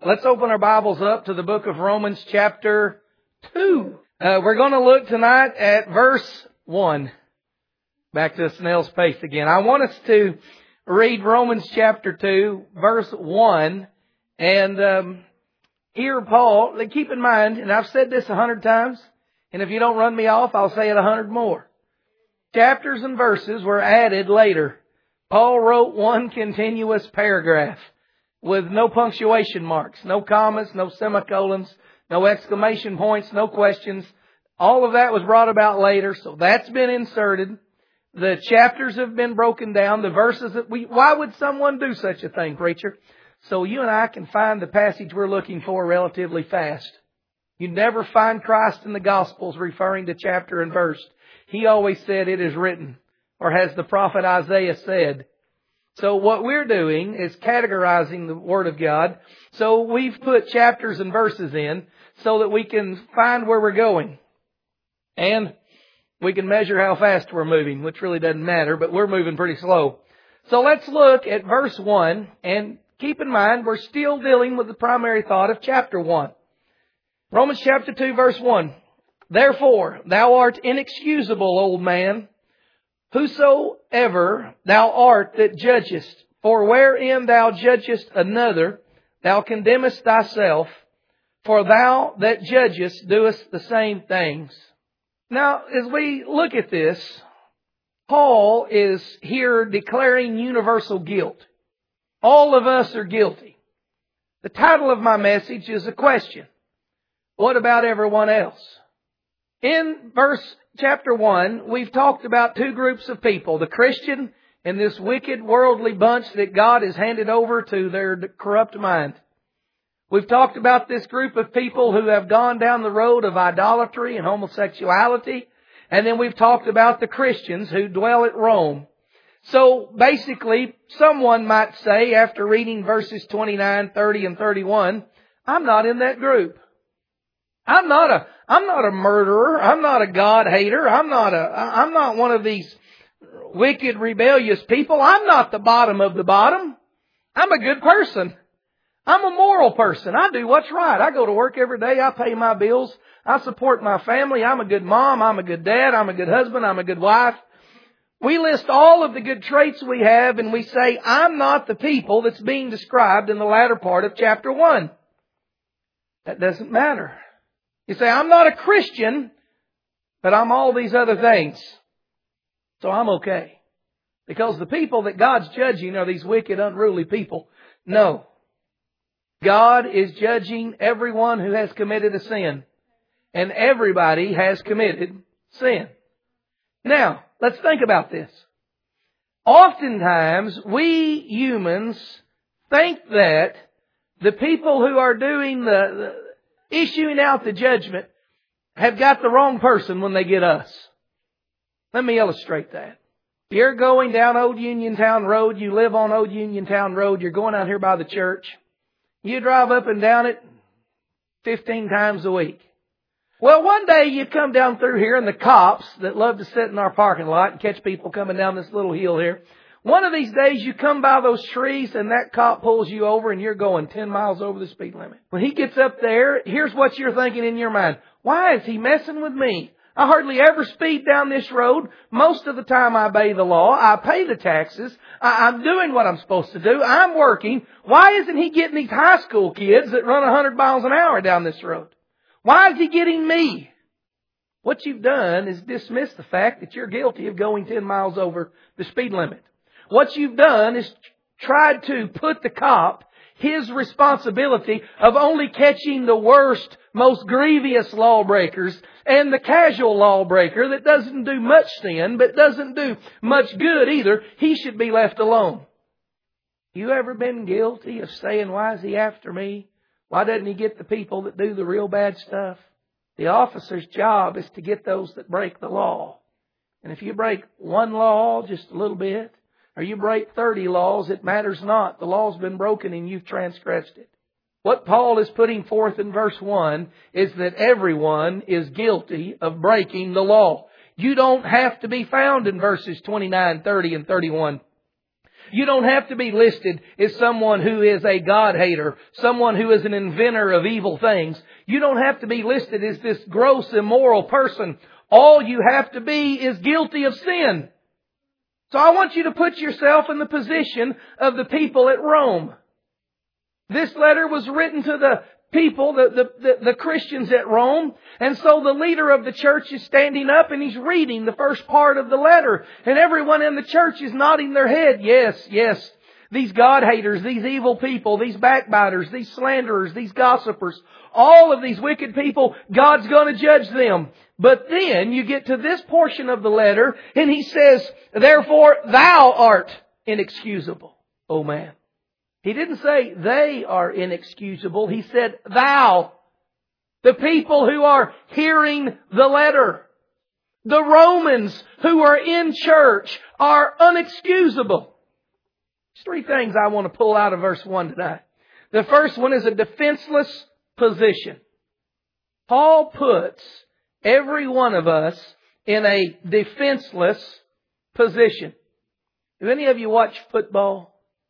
Let's open our Bibles up to the book of Romans chapter 2. We're going to look tonight at verse 1. Back to snail's pace again. I want us to read Romans chapter 2, verse 1. And here Paul, keep in mind, and I've said this 100 times, and if you don't run me off, I'll say it 100 more. Chapters and verses were added later. Paul wrote one continuous paragraph with no punctuation marks, no commas, no semicolons, no exclamation points, no questions. All of that was brought about later, so that's been inserted. The chapters have been broken down. The verses why would someone do such a thing, preacher? So you and I can find the passage we're looking for relatively fast. You never find Christ in the Gospels referring to chapter and verse. He always said, "It is written," or has the prophet Isaiah said. So what we're doing is categorizing the Word of God. So we've put chapters and verses in so that we can find where we're going. And we can measure how fast we're moving, which really doesn't matter, but we're moving pretty slow. So let's look at verse 1, and keep in mind we're still dealing with the primary thought of chapter 1. Romans chapter 2, verse 1. "Therefore, thou art inexcusable, old man, whosoever thou art that judgest. For wherein thou judgest another, thou condemnest thyself. For thou that judgest doest the same things." Now, as we look at this, Paul is here declaring universal guilt. All of us are guilty. The title of my message is a question. What about everyone else? In chapter 1, we've talked about two groups of people, the Christian and this wicked worldly bunch that God has handed over to their corrupt mind. We've talked about this group of people who have gone down the road of idolatry and homosexuality. And then we've talked about the Christians who dwell at Rome. So basically, someone might say after reading verses 29, 30, and 31, I'm not in that group. I'm not a murderer. I'm not a God hater. I'm not one of these wicked, rebellious people. I'm not the bottom of the bottom. I'm a good person. I'm a moral person. I do what's right. I go to work every day. I pay my bills. I support my family. I'm a good mom. I'm a good dad. I'm a good husband. I'm a good wife. We list all of the good traits we have and we say, I'm not the people that's being described in the latter part of chapter 1. That doesn't matter. You say, I'm not a Christian, but I'm all these other things. So I'm okay. Because the people that God's judging are these wicked, unruly people. No. God is judging everyone who has committed a sin. And everybody has committed sin. Now, let's think about this. Oftentimes, we humans think that the people who are doing issuing out the judgment have got the wrong person when they get us. Let me illustrate that. You're going down Old Uniontown Road. You live on Old Uniontown Road. You're going out here by the church. You drive up and down it 15 times a week. Well, one day you come down through here and the cops that love to sit in our parking lot and catch people coming down this little hill here. One of these days you come by those trees and that cop pulls you over and you're going 10 miles over the speed limit. When he gets up there, here's what you're thinking in your mind. Why is he messing with me? I hardly ever speed down this road. Most of the time I obey the law. I pay the taxes. I'm doing what I'm supposed to do. I'm working. Why isn't he getting these high school kids that run 100 miles an hour down this road? Why is he getting me? What you've done is dismiss the fact that you're guilty of going 10 miles over the speed limit. What you've done is tried to put the cop his responsibility of only catching the worst, most grievous lawbreakers and the casual lawbreaker that doesn't do much sin but doesn't do much good either. He should be left alone. You ever been guilty of saying, why is he after me? Why doesn't he get the people that do the real bad stuff? The officer's job is to get those that break the law. And if you break one law just a little bit, or you break 30 laws, it matters not. The law's been broken and you've transgressed it. What Paul is putting forth in verse 1 is that everyone is guilty of breaking the law. You don't have to be found in verses 29, 30, and 31. You don't have to be listed as someone who is a God-hater, someone who is an inventor of evil things. You don't have to be listed as this gross, immoral person. All you have to be is guilty of sin. So I want you to put yourself in the position of the people at Rome. This letter was written to the people, the Christians at Rome. And so the leader of the church is standing up and he's reading the first part of the letter. And everyone in the church is nodding their head. Yes, yes. These God-haters, these evil people, these backbiters, these slanderers, these gossipers, all of these wicked people, God's going to judge them. But then you get to this portion of the letter and he says, therefore thou art inexcusable, O man. He didn't say they are inexcusable. He said thou. The people who are hearing the letter. The Romans who are in church are unexcusable. There's three things I want to pull out of verse 1 tonight. The first one is a defenseless position. Paul puts every one of us in a defenseless position. Do any of you watch football?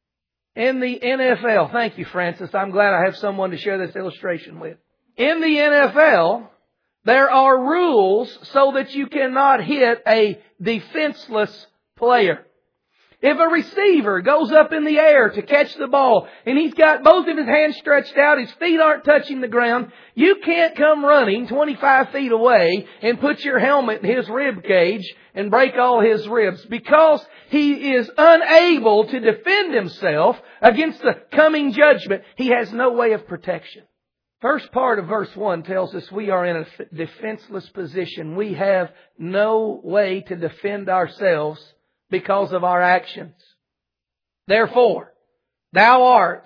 In the NFL, thank you, Francis. I'm glad I have someone to share this illustration with. In the NFL, there are rules so that you cannot hit a defenseless player. If a receiver goes up in the air to catch the ball and he's got both of his hands stretched out, his feet aren't touching the ground, you can't come running 25 feet away and put your helmet in his rib cage and break all his ribs because he is unable to defend himself against the coming judgment. He has no way of protection. First part of verse 1 tells us we are in a defenseless position. We have no way to defend ourselves because of our actions. Therefore, thou art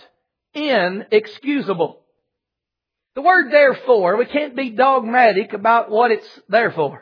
inexcusable. The word therefore, we can't be dogmatic about what it's there for.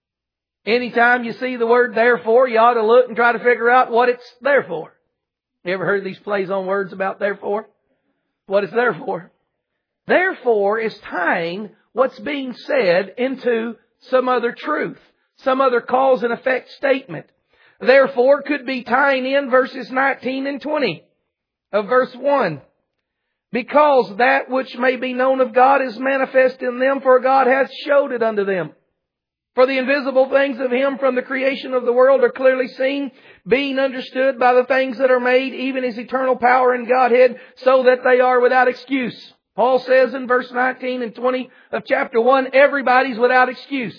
Anytime you see the word therefore, you ought to look and try to figure out what it's there for. You ever heard these plays on words about therefore? What it's there for? Therefore is tying what's being said into some other truth, some other cause and effect statement. Therefore could be tying in verses 19 and 20 of verse 1. Because that which may be known of God is manifest in them, for God hath showed it unto them. For the invisible things of Him from the creation of the world are clearly seen, being understood by the things that are made, even His eternal power and Godhead, so that they are without excuse. Paul says in verse 19 and 20 of chapter 1, everybody's without excuse.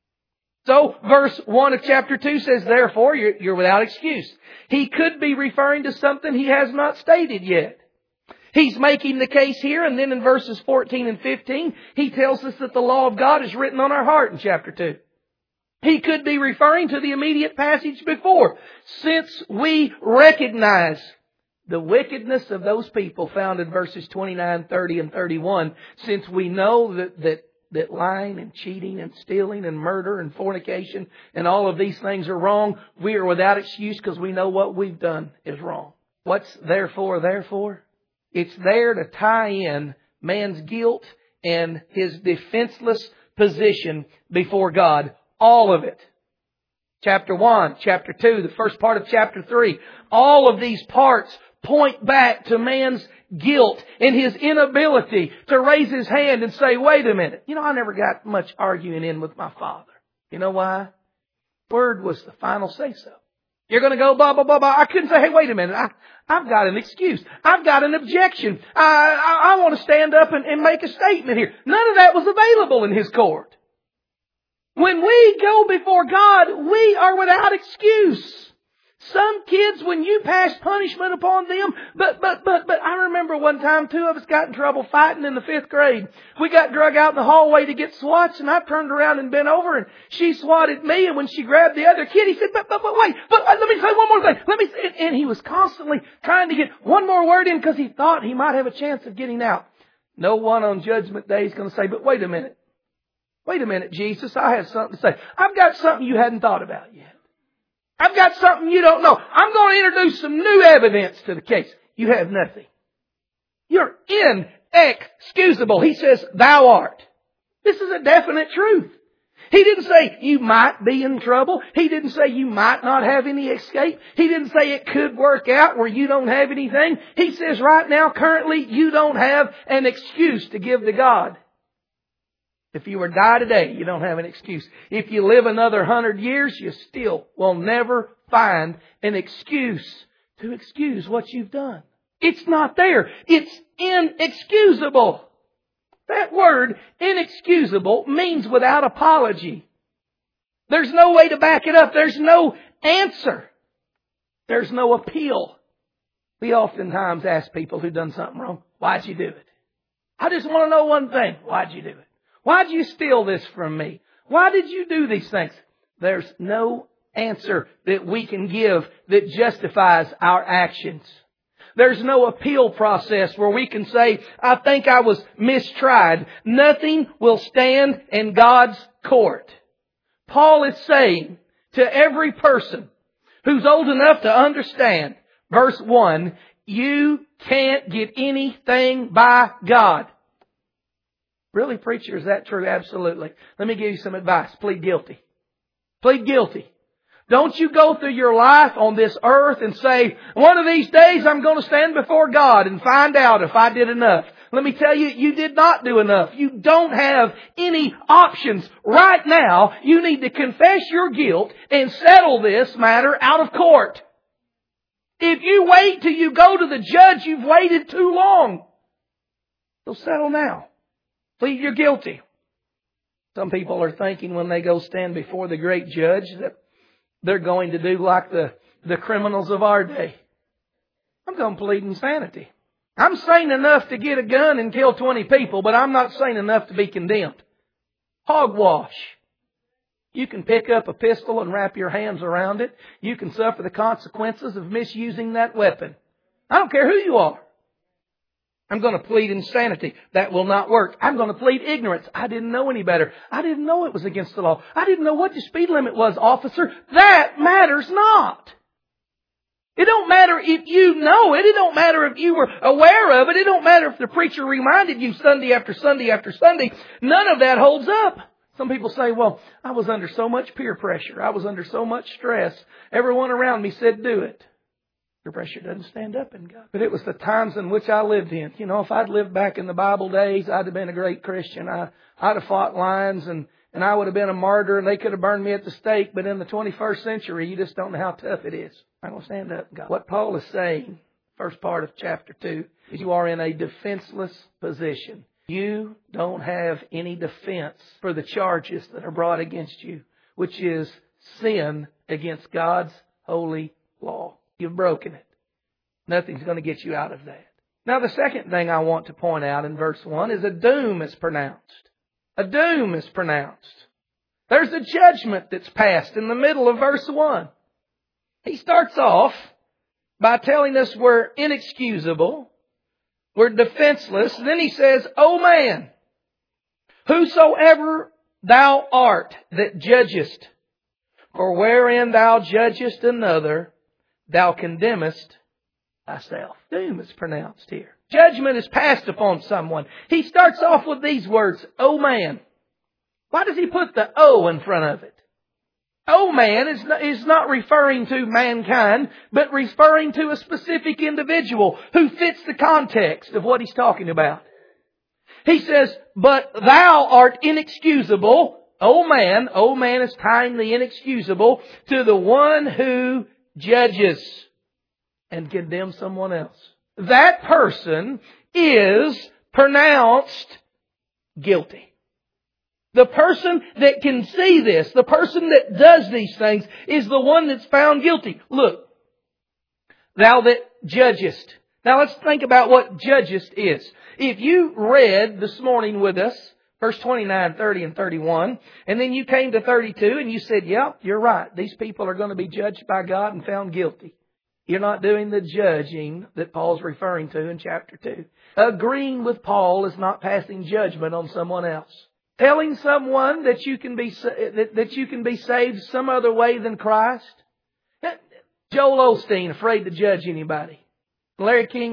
So, verse 1 of chapter 2 says, therefore, you're without excuse. He could be referring to something he has not stated yet. He's making the case here, and then in verses 14 and 15, he tells us that the law of God is written on our heart in chapter 2. He could be referring to the immediate passage before. Since we recognize the wickedness of those people found in verses 29, 30, and 31, since we know that lying and cheating and stealing and murder and fornication and all of these things are wrong, we are without excuse because we know what we've done is wrong. What's therefore? It's there to tie in man's guilt and his defenseless position before God. All of it. Chapter 1, chapter 2, the first part of chapter 3. All of these parts point back to man's guilt and his inability to raise his hand and say, wait a minute. I never got much arguing in with my father. You know why? Word was the final say-so. You're going to go blah, blah, blah, blah. I couldn't say, hey, wait a minute. I've got an excuse. I've got an objection. I want to stand up and make a statement here. None of that was available in his court. When we go before God, we are without excuse. Some kids, when you pass punishment upon them, but I remember one time 2 of us got in trouble fighting in the 5th grade. We got drug out in the hallway to get swats, and I turned around and bent over, and she swatted me, and when she grabbed the other kid, he said, but wait, let me say one more thing. And he was constantly trying to get one more word in because he thought he might have a chance of getting out. No one on Judgment Day is going to say, but wait a minute. Wait a minute, Jesus, I have something to say. I've got something you hadn't thought about yet. I've got something you don't know. I'm going to introduce some new evidence to the case. You have nothing. You're inexcusable. He says, thou art. This is a definite truth. He didn't say you might be in trouble. He didn't say you might not have any escape. He didn't say it could work out where you don't have anything. He says right now, currently, you don't have an excuse to give to God. If you were to die today, you don't have an excuse. If you live another 100 years, you still will never find an excuse to excuse what you've done. It's not there. It's inexcusable. That word, inexcusable, means without apology. There's no way to back it up. There's no answer. There's no appeal. We oftentimes ask people who've done something wrong, why'd you do it? I just want to know one thing. Why'd you do it? Why'd you steal this from me? Why did you do these things? There's no answer that we can give that justifies our actions. There's no appeal process where we can say, I think I was mistried. Nothing will stand in God's court. Paul is saying to every person who's old enough to understand, verse 1, you can't get anything by God. Really, preacher, is that true? Absolutely. Let me give you some advice. Plead guilty. Plead guilty. Don't you go through your life on this earth and say, one of these days I'm going to stand before God and find out if I did enough. Let me tell you, you did not do enough. You don't have any options. Right now, you need to confess your guilt and settle this matter out of court. If you wait till you go to the judge, you've waited too long. So settle now. Plead you're guilty. Some people are thinking when they go stand before the great judge that they're going to do like the criminals of our day. I'm going to plead insanity. I'm sane enough to get a gun and kill 20 people, but I'm not sane enough to be condemned. Hogwash. You can pick up a pistol and wrap your hands around it. You can suffer the consequences of misusing that weapon. I don't care who you are. I'm going to plead insanity. That will not work. I'm going to plead ignorance. I didn't know any better. I didn't know it was against the law. I didn't know what the speed limit was, officer. That matters not. It don't matter if you know it. It don't matter if you were aware of it. It don't matter if the preacher reminded you Sunday after Sunday after Sunday. None of that holds up. Some people say, well, I was under so much peer pressure. I was under so much stress. Everyone around me said do it. Peer pressure doesn't stand up in God. But it was the times in which I lived in. You know, if I'd lived back in the Bible days, I'd have been a great Christian. I'd have fought lions and I would have been a martyr and they could have burned me at the stake. But in the 21st century, you just don't know how tough it is. I'm going to stand up, God. What Paul is saying, first part of chapter 2, is you are in a defenseless position. You don't have any defense for the charges that are brought against you, which is sin against God's holy law. You've broken it. Nothing's going to get you out of that. Now, the second thing I want to point out in verse 1 is a doom is pronounced. A doom is pronounced. There's a judgment that's passed in the middle of verse 1. He starts off by telling us we're inexcusable, we're defenseless. And then he says, O man, whosoever thou art that judgest, for wherein thou judgest another, thou condemnest thyself. Doom is pronounced here. Judgment is passed upon someone. He starts off with these words, O man. Why does he put the O in front of it? O man is not referring to mankind, but referring to a specific individual who fits the context of what he's talking about. He says, but thou art inexcusable. O man is tying the inexcusable to the one who judges and condemns someone else. That person is pronounced guilty. The person that can see this, the person that does these things, is the one that's found guilty. Look, thou that judgest. Now let's think about what judgest is. If you read this morning with us, verse 29, 30, and 31, and then you came to 32 and you said, yep, you're right. These people are going to be judged by God and found guilty. You're not doing the judging that Paul's referring to in chapter 2. Agreeing with Paul is not passing judgment on someone else. Telling someone that you can be saved some other way than Christ. Joel Osteen, afraid to judge anybody. On Larry King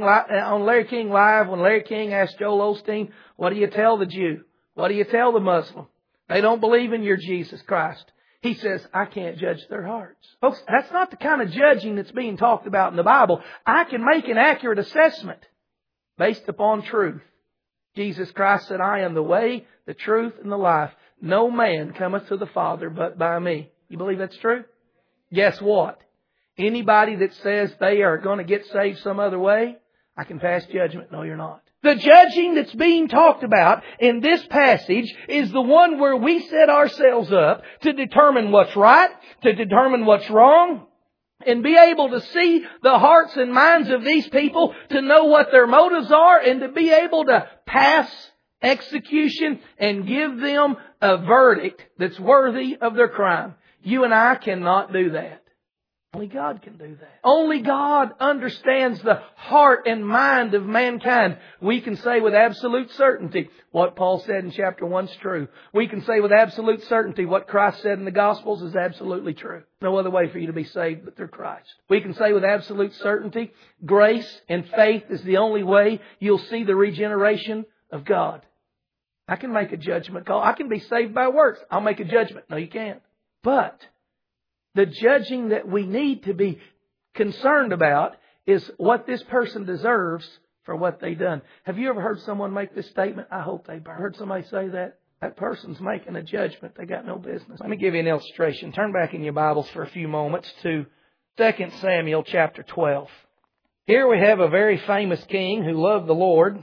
Live, when Larry King asked Joel Osteen, what do you tell the Jew? What do you tell the Muslim? They don't believe in your Jesus Christ. He says, I can't judge their hearts. Folks, that's not the kind of judging that's being talked about in the Bible. I can make an accurate assessment based upon truth. Jesus Christ said, I am the way, the truth, and the life. No man cometh to the Father but by me. You believe that's true? Guess what? Anybody that says they are going to get saved some other way, I can pass judgment. No, you're not. The judging that's being talked about in this passage is the one where we set ourselves up to determine what's right, to determine what's wrong, and be able to see the hearts and minds of these people, to know what their motives are, and to be able to pass execution and give them a verdict that's worthy of their crime. You and I cannot do that. Only God can do that. Only God understands the heart and mind of mankind. We can say with absolute certainty what Paul said in chapter 1 is true. We can say with absolute certainty what Christ said in the Gospels is absolutely true. No other way for you to be saved but through Christ. We can say with absolute certainty grace and faith is the only way you'll see the regeneration of God. I can make a judgment call. I can be saved by works. I'll make a judgment. No, you can't. But the judging that we need to be concerned about is what this person deserves for what they've done. Have you ever heard someone make this statement? I hope they've heard somebody say that. That person's making a judgment. They got no business. Let me give you an illustration. Turn back in your Bibles for a few moments to 2 Samuel chapter 12. Here we have a very famous king who loved the Lord,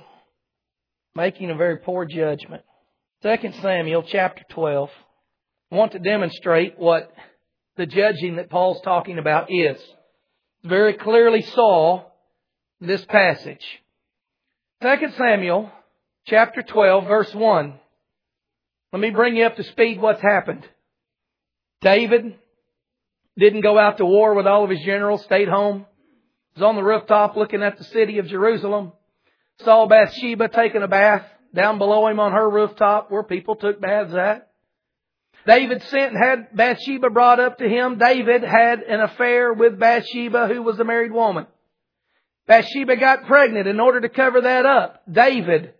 making a very poor judgment. 2 Samuel chapter 12. I want to demonstrate what the judging that Paul's talking about is. Very clearly saw this passage. 2 Samuel chapter 12 verse 1. Let me bring you up to speed what's happened. David didn't go out to war with all of his generals, stayed home. Was on the rooftop looking at the city of Jerusalem. Saw Bathsheba taking a bath down below him on her rooftop where people took baths at. David sent and had Bathsheba brought up to him. David had an affair with Bathsheba, who was a married woman. Bathsheba got pregnant. In order to cover that up, David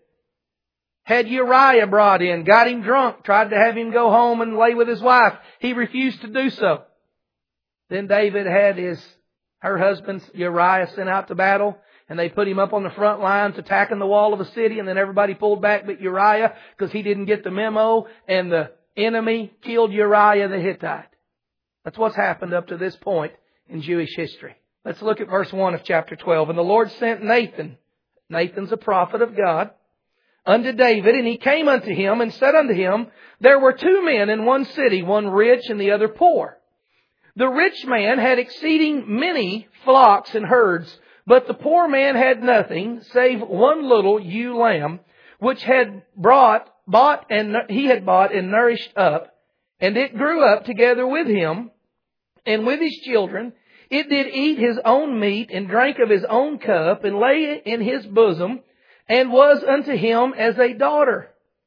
had Uriah brought in, got him drunk, tried to have him go home and lay with his wife. He refused to do so. Then David had her husband Uriah sent out to battle, and they put him up on the front lines attacking the wall of the city, and then everybody pulled back but Uriah because he didn't get the memo, and the enemy killed Uriah the Hittite. That's what's happened up to this point in Jewish history. Let's look at verse 1 of chapter 12. And the Lord sent Nathan. Nathan's a prophet of God. Unto David, and he came unto him and said unto him, there were two men in one city, one rich and the other poor. The rich man had exceeding many flocks and herds, but the poor man had nothing save one little ewe lamb, which had bought and nourished up, and it grew up together with him and with his children. It did eat his own meat and drank of his own cup and lay in his bosom and was unto him as a daughter.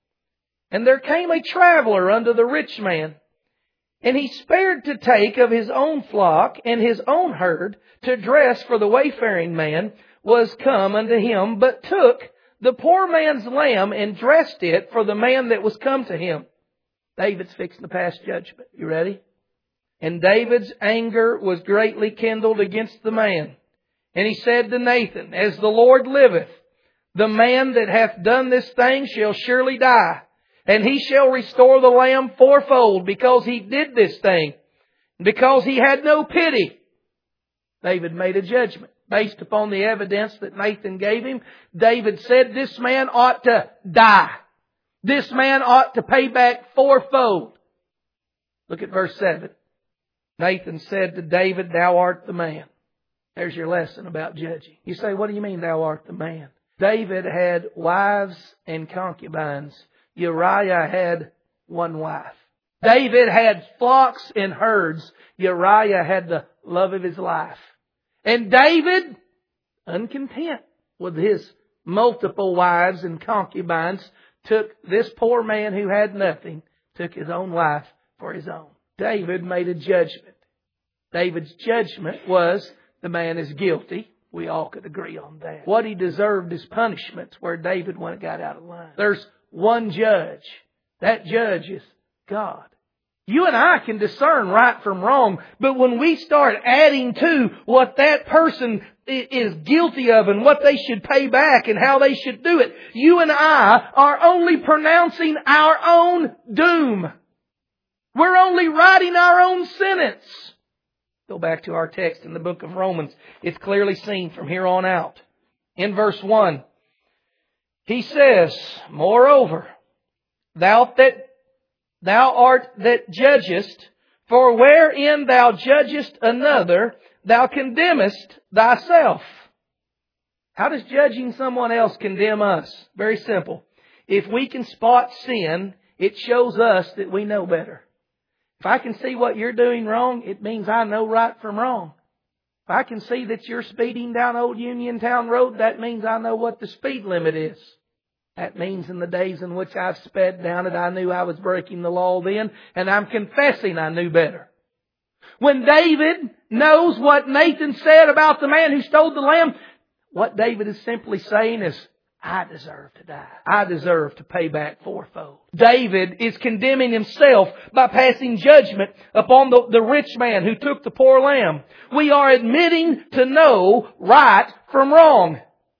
And there came a traveler unto the rich man, and he spared to take of his own flock and his own herd to dress for the wayfaring man was come unto him, but took the poor man's lamb and dressed it for the man that was come to him. David's fixing to pass judgment. You ready? And David's anger was greatly kindled against the man. And he said to Nathan, as the Lord liveth, the man that hath done this thing shall surely die, and he shall restore the lamb fourfold, because he did this thing, because he had no pity. David made a judgment. Based upon the evidence that Nathan gave him, David said this man ought to die. This man ought to pay back fourfold. Look at verse 7. Nathan said to David, thou art the man. There's your lesson about judging. You say, what do you mean thou art the man? David had wives and concubines. Uriah had one wife. David had flocks and herds. Uriah had the love of his life. And David, uncontent with his multiple wives and concubines, took this poor man who had nothing, took his own wife for his own. David made a judgment. David's judgment was the man is guilty. We all could agree on that. What he deserved is punishments where David went and got out of line. There's one judge. That judge is God. You and I can discern right from wrong, but when we start adding to what that person is guilty of and what they should pay back and how they should do it, you and I are only pronouncing our own doom. We're only writing our own sentence. Go back to our text in the book of Romans. It's clearly seen from here on out. In verse 1, he says, "Moreover, thou art that judgest, for wherein thou judgest another, thou condemnest thyself." How does judging someone else condemn us? Very simple. If we can spot sin, it shows us that we know better. If I can see what you're doing wrong, it means I know right from wrong. If I can see that you're speeding down Old Uniontown Road, that means I know what the speed limit is. That means in the days in which I've sped down it, I knew I was breaking the law then, and I'm confessing I knew better. When David knows what Nathan said about the man who stole the lamb, what David is simply saying is, I deserve to die. I deserve to pay back fourfold. David is condemning himself by passing judgment upon the rich man who took the poor lamb. We are admitting to know right from wrong.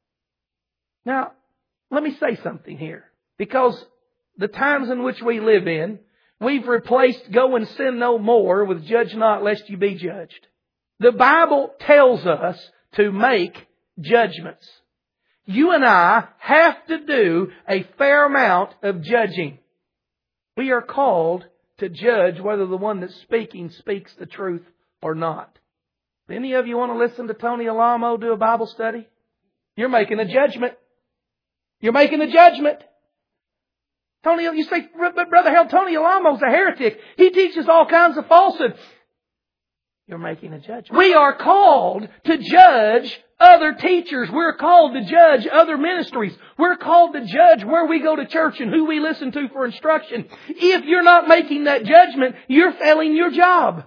Now, let me say something here. Because the times in which we live in, we've replaced go and sin no more with judge not lest you be judged. The Bible tells us to make judgments. You and I have to do a fair amount of judging. We are called to judge whether the one that's speaking speaks the truth or not. Any of you want to listen to Tony Alamo do a Bible study? You're making a judgment. You're making a judgment. Tony, you say, but Brother Harold, Tony Alamo's a heretic. He teaches all kinds of falsehood. You're making a judgment. We are called to judge other teachers. We're called to judge other ministries. We're called to judge where we go to church and who we listen to for instruction. If you're not making that judgment, you're failing your job.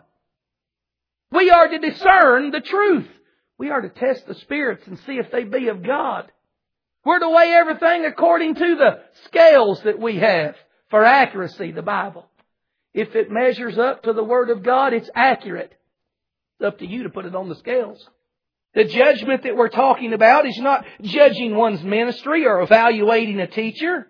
We are to discern the truth. We are to test the spirits and see if they be of God. We're to weigh everything according to the scales that we have for accuracy, the Bible. If it measures up to the Word of God, it's accurate. It's up to you to put it on the scales. The judgment that we're talking about is not judging one's ministry or evaluating a teacher.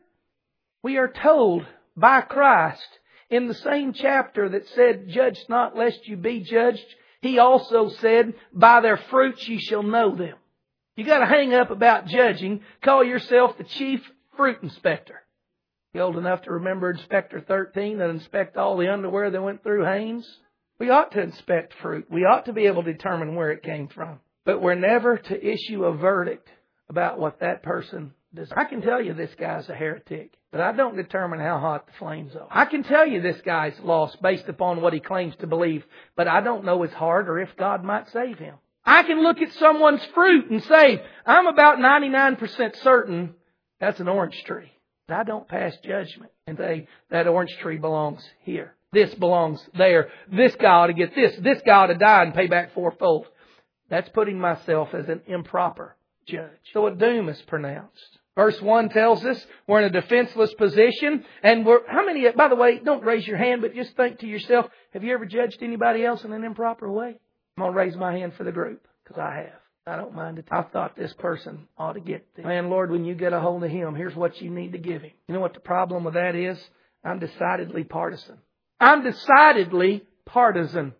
We are told by Christ in the same chapter that said, "Judge not lest you be judged," He also said, "By their fruits ye shall know them." You got to hang up about judging. Call yourself the chief fruit inspector. You old enough to remember Inspector 13 and inspect all the underwear that went through Hanes? We ought to inspect fruit. We ought to be able to determine where it came from. But we're never to issue a verdict about what that person does. I can tell you this guy's a heretic, but I don't determine how hot the flames are. I can tell you this guy's lost based upon what he claims to believe, but I don't know his heart or if God might save him. I can look at someone's fruit and say, I'm about 99% certain that's an orange tree. But I don't pass judgment and say that orange tree belongs here. This belongs there. This guy ought to get this. This guy ought to die and pay back fourfold. That's putting myself as an improper judge. So a doom is pronounced. Verse 1 tells us we're in a defenseless position. And by the way, don't raise your hand, but just think to yourself, have you ever judged anybody else in an improper way? I'm going to raise my hand for the group, because I have. I don't mind it. I thought this person ought to get this. Man, Lord, when you get a hold of him, here's what you need to give him. You know what the problem with that is? I'm decidedly partisan. I'm decidedly partisan.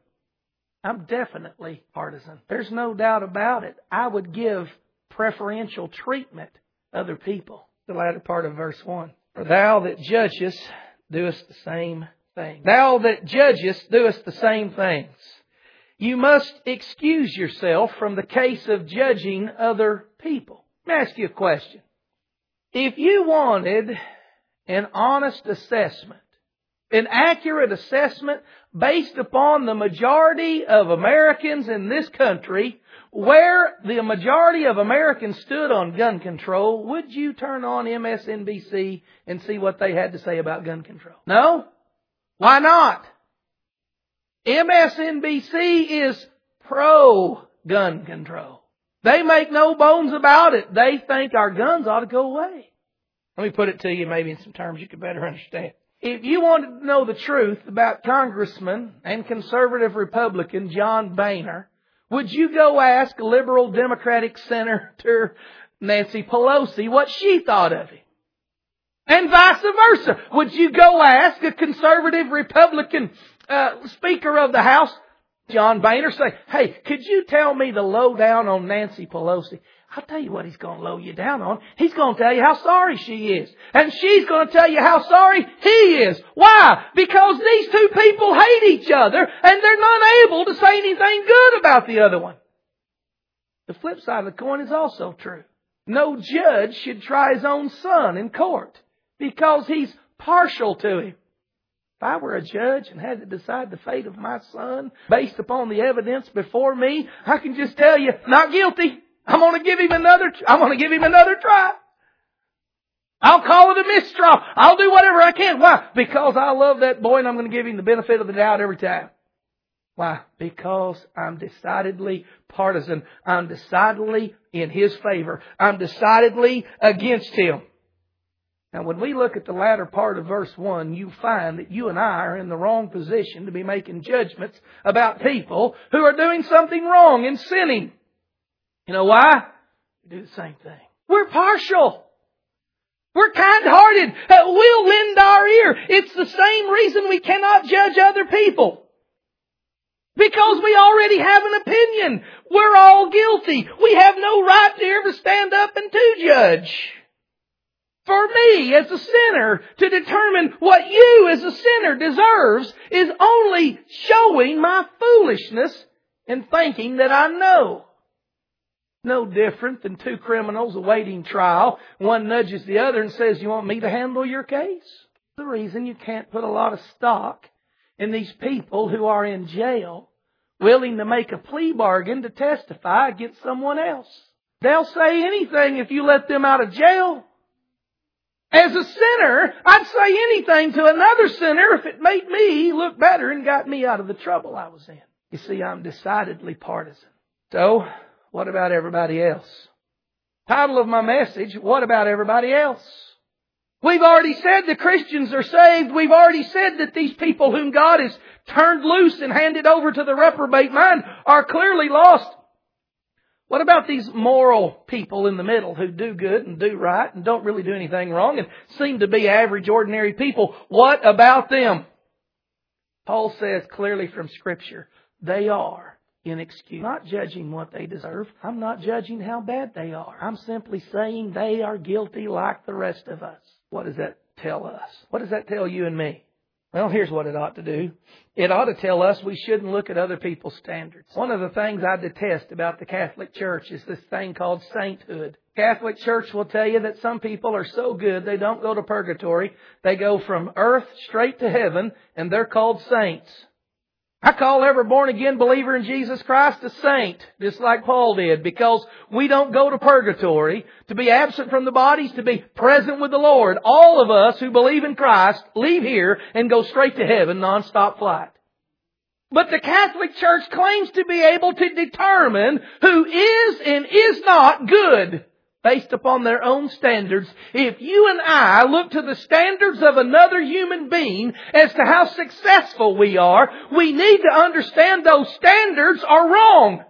I'm definitely partisan. There's no doubt about it. I would give preferential treatment to other people. The latter part of verse 1. For thou that judgest doest the same thing. Thou that judgest doest the same things. You must excuse yourself from the case of judging other people. Let me ask you a question. If you wanted an honest assessment, an accurate assessment based upon the majority of Americans in this country, where the majority of Americans stood on gun control, would you turn on MSNBC and see what they had to say about gun control? No? Why not? MSNBC is pro-gun control. They make no bones about it. They think our guns ought to go away. Let me put it to you maybe in some terms you could better understand. If you wanted to know the truth about Congressman and conservative Republican John Boehner, would you go ask liberal Democratic Senator Nancy Pelosi what she thought of him? And vice versa. Would you go ask a conservative Republican Speaker of the House, John Boehner, say, hey, could you tell me the lowdown on Nancy Pelosi? I'll tell you what he's going to low you down on. He's going to tell you how sorry she is. And she's going to tell you how sorry he is. Why? Because these two people hate each other and they're not able to say anything good about the other one. The flip side of the coin is also true. No judge should try his own son in court because he's partial to him. If I were a judge and had to decide the fate of my son based upon the evidence before me, I can just tell you, not guilty. I'm going to give him another try. I'll call it a mistrial. I'll do whatever I can. Why? Because I love that boy and I'm going to give him the benefit of the doubt every time. Why? Because I'm decidedly partisan. I'm decidedly in his favor. I'm decidedly against him. Now, when we look at the latter part of verse 1, you find that you and I are in the wrong position to be making judgments about people who are doing something wrong and sinning. You know why? We do the same thing. We're partial. We're kind-hearted. We'll lend our ear. It's the same reason we cannot judge other people. Because we already have an opinion. We're all guilty. We have no right to ever stand up and to judge. For me, as a sinner, to determine what you as a sinner deserves is only showing my foolishness in thinking that I know. No different than two criminals awaiting trial. One nudges the other and says, you want me to handle your case? The reason you can't put a lot of stock in these people who are in jail, willing to make a plea bargain to testify against someone else. They'll say anything if you let them out of jail. As a sinner, I'd say anything to another sinner if it made me look better and got me out of the trouble I was in. You see, I'm decidedly partisan. So, what about everybody else? Title of my message, what about everybody else? We've already said the Christians are saved. We've already said that these people whom God has turned loose and handed over to the reprobate mind are clearly lost. What about these moral people in the middle who do good and do right and don't really do anything wrong and seem to be average, ordinary people? What about them? Paul says clearly from Scripture, they are inexcusable. I'm not judging what they deserve. I'm not judging how bad they are. I'm simply saying they are guilty like the rest of us. What does that tell us? What does that tell you and me? Well, here's what it ought to do. It ought to tell us we shouldn't look at other people's standards. One of the things I detest about the Catholic Church is this thing called sainthood. Catholic Church will tell you that some people are so good they don't go to purgatory. They go from earth straight to heaven, and they're called saints. I call every born-again believer in Jesus Christ a saint, just like Paul did, because we don't go to purgatory to be absent from the bodies, to be present with the Lord. All of us who believe in Christ leave here and go straight to heaven, non-stop flight. But the Catholic Church claims to be able to determine who is and is not good based upon their own standards. If you and I look to the standards of another human being as to how successful we are, we need to understand those standards are wrong.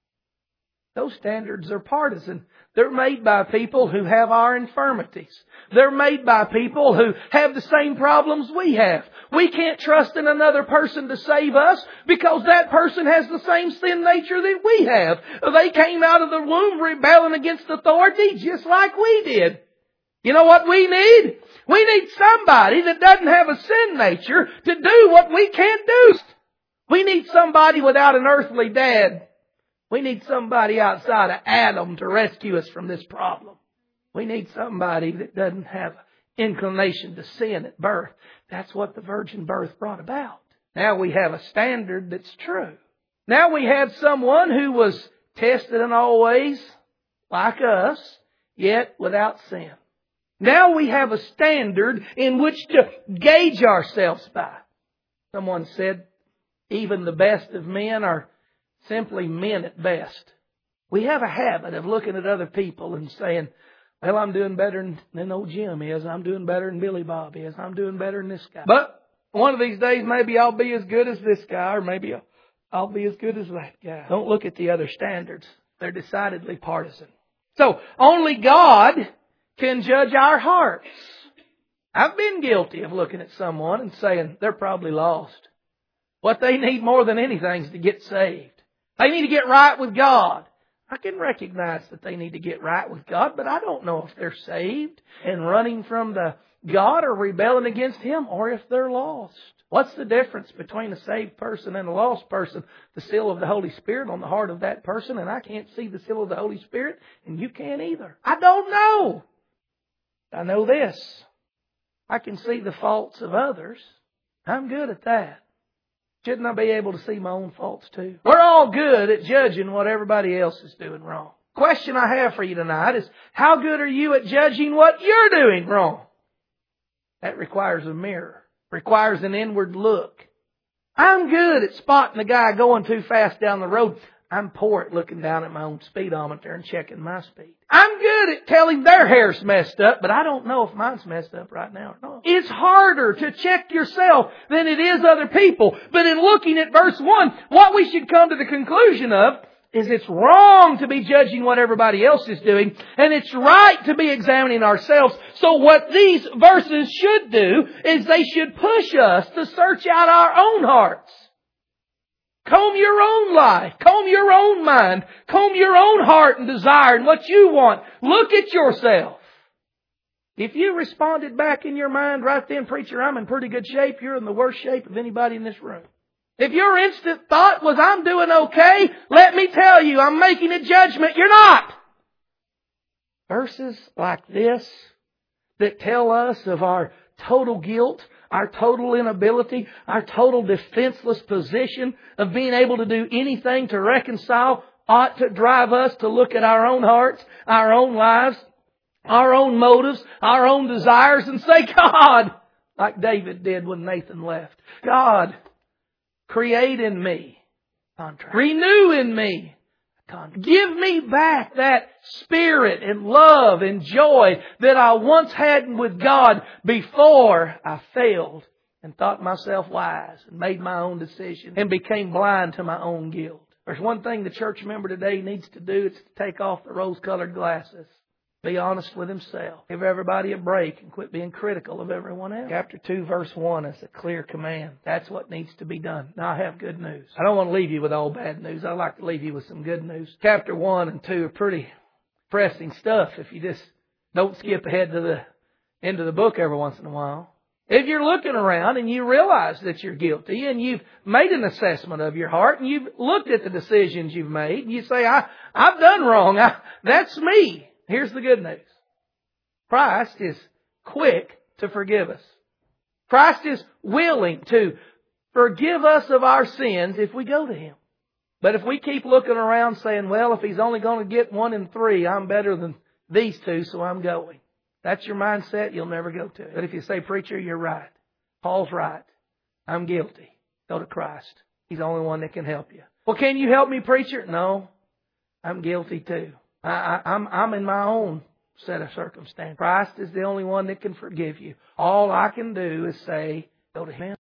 Those standards are partisan. They're made by people who have our infirmities. They're made by people who have the same problems we have. We can't trust in another person to save us because that person has the same sin nature that we have. They came out of the womb rebelling against authority just like we did. You know what we need? We need somebody that doesn't have a sin nature to do what we can't do. We need somebody without an earthly dad. We need somebody outside of Adam to rescue us from this problem. We need somebody that doesn't have inclination to sin at birth. That's what the virgin birth brought about. Now we have a standard that's true. Now we have someone who was tested in all ways, like us, yet without sin. Now we have a standard in which to gauge ourselves by. Someone said, even the best of men are simply men at best. We have a habit of looking at other people and saying, Well, I'm doing better than old Jim is. I'm doing better than Billy Bob is. I'm doing better than this guy. But one of these days, maybe I'll be as good as this guy, or maybe I'll be as good as that guy. Don't look at the other standards. They're decidedly partisan. So, only God can judge our hearts. I've been guilty of looking at someone and saying, they're probably lost. What they need more than anything is to get saved. They need to get right with God. I can recognize that they need to get right with God, but I don't know if they're saved and running from the God or rebelling against Him, or if they're lost. What's the difference between a saved person and a lost person? The seal of the Holy Spirit on the heart of that person, and I can't see the seal of the Holy Spirit, and you can't either. I don't know. I know this. I can see the faults of others. I'm good at that. Shouldn't I be able to see my own faults too? We're all good at judging what everybody else is doing wrong. Question I have for you tonight is, how good are you at judging what you're doing wrong? That requires a mirror. Requires an inward look. I'm good at spotting the guy going too fast down the road. I'm poor at looking down at my own speedometer and checking my speed. I'm good at telling their hair's messed up, but I don't know if mine's messed up right now or not. It's harder to check yourself than it is other people. But in looking at verse 1, what we should come to the conclusion of is it's wrong to be judging what everybody else is doing, and it's right to be examining ourselves. So what these verses should do is they should push us to search out our own hearts. Comb your own life. Comb your own mind. Comb your own heart and desire and what you want. Look at yourself. If you responded back in your mind right then, preacher, I'm in pretty good shape, you're in the worst shape of anybody in this room. If your instant thought was, I'm doing okay, let me tell you, I'm making a judgment. You're not. Verses like this that tell us of our total guilt, our total inability, our total defenseless position of being able to do anything to reconcile ought to drive us to look at our own hearts, our own lives, our own motives, our own desires, and say, God, like David did when Nathan left, God, create in me, renew in me, give me back that spirit and love and joy that I once had with God before I failed and thought myself wise and made my own decision and became blind to my own guilt. There's one thing the church member today needs to do. It's to take off the rose-colored glasses. Be honest with himself. Give everybody a break and quit being critical of everyone else. Chapter 2, verse 1 is a clear command. That's what needs to be done. Now I have good news. I don't want to leave you with all bad news. I'd like to leave you with some good news. Chapter 1 and 2 are pretty pressing stuff if you just don't skip ahead to the end of the book every once in a while. If you're looking around and you realize that you're guilty and you've made an assessment of your heart and you've looked at the decisions you've made and you say, I've done wrong. That's me. Here's the good news. Christ is quick to forgive us. Christ is willing to forgive us of our sins if we go to Him. But if we keep looking around saying, well, if He's only going to get 1 in 3, I'm better than these two, so I'm going. That's your mindset, you'll never go to it. But if you say, preacher, you're right. Paul's right. I'm guilty. Go to Christ. He's the only one that can help you. Well, can you help me, preacher? No, I'm guilty too. I'm in my own set of circumstances. Christ is the only one that can forgive you. All I can do is say, go to Him.